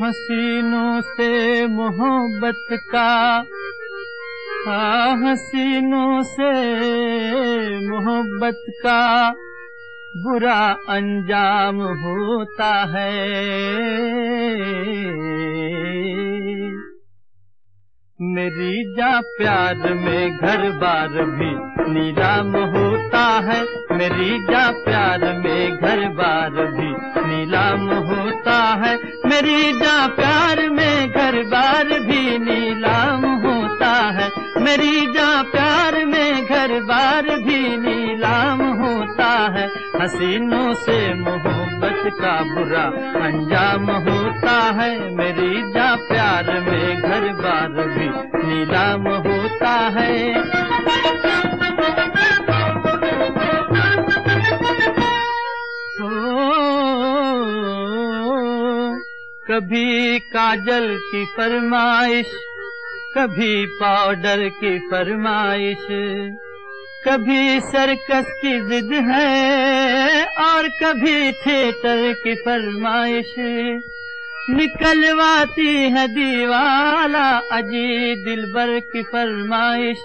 हसीनों से मोहब्बत का, हसीनों से मोहब्बत का बुरा अंजाम होता है। मेरी जा प्यार में घर बार भी नीलाम होता है। मेरी जा प्यार में घर बार भी नीलाम होता है। मेरी जा प्यार में घर बार भी नीलाम होता है। मेरी जा प्यार में घर बार भी नीलाम होता है। हसीनों से मोहब्बत का बुरा अंजाम होता है। मेरी जा प्यार में घर बार भी नीलाम होता है। कभी काजल की फरमाइश, कभी पाउडर की फरमाइश, कभी सर्कस की जिद है और कभी थिएटर की फरमाइश। निकलवाती है दीवाला अजी दिलबर की फरमाइश।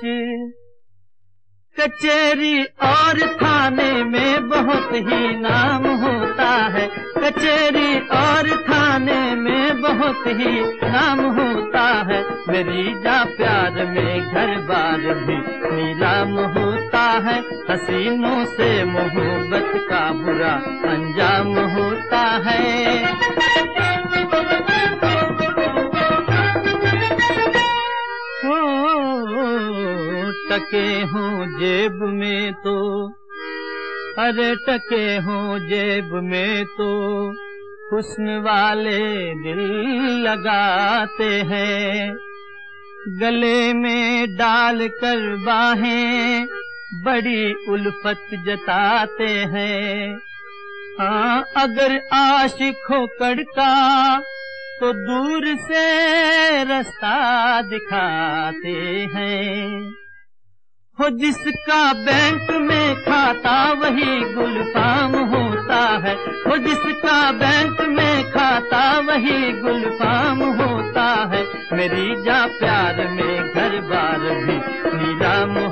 कचहरी और थाने में बहुत ही नाम होता है। कचहरी और थाने में बहुत ही नाम होता है। मेरी जा प्यार में घर बार भी नीलाम होता है। हसीनों से मोहब्बत का बुरा अंजाम होता है। टके हों जेब में तो, अरे टके हों जेब में तो हुस्न वाले दिल लगाते हैं। गले में डाल कर बाहें बड़ी उल्फत जताते हैं। हाँ अगर आशिक हो कड़का तो दूर से रास्ता दिखाते हैं। हो जिसका बैंक में खाता वही गुलफाम होता है। हो जिसका बैंक में खाता वही गुलफाम होता है। मेरी जा प्यार में घर बार भी नीलाम